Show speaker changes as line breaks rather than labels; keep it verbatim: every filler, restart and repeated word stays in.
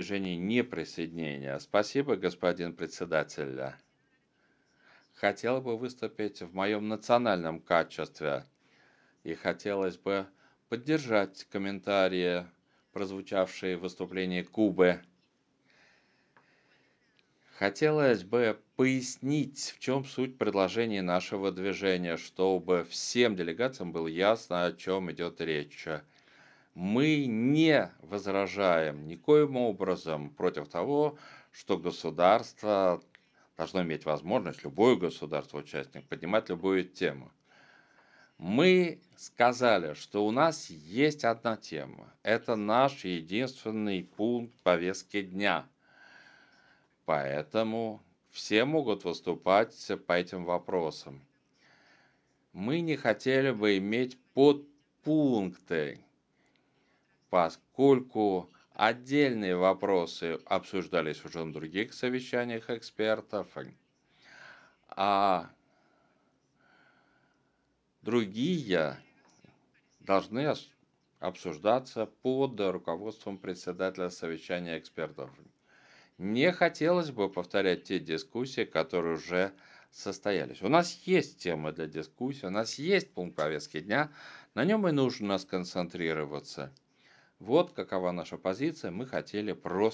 движения неприсоединения. Спасибо, господин председатель. Хотел бы выступить в моем национальном качестве. И хотелось бы поддержать комментарии, прозвучавшие в выступлении Кубы. Хотелось бы пояснить, в чем суть предложения нашего движения, чтобы всем делегациям было ясно, о чем идет речь. Мы не возражаем никоим образом против того, что государство должно иметь возможность, любое государство-участник, поднимать любую тему. Мы сказали, что у нас есть одна тема. Это наш единственный пункт повестки дня. Поэтому все могут выступать по этим вопросам. Мы не хотели бы иметь подпункты, поскольку отдельные вопросы обсуждались уже на других совещаниях экспертов, а другие должны обсуждаться под руководством председателя совещания экспертов. Не хотелось бы повторять те дискуссии, которые уже состоялись. У нас есть тема для дискуссии, у нас есть пункт повестки дня, на нем и нужно сконцентрироваться. Вот какова наша позиция, мы хотели просто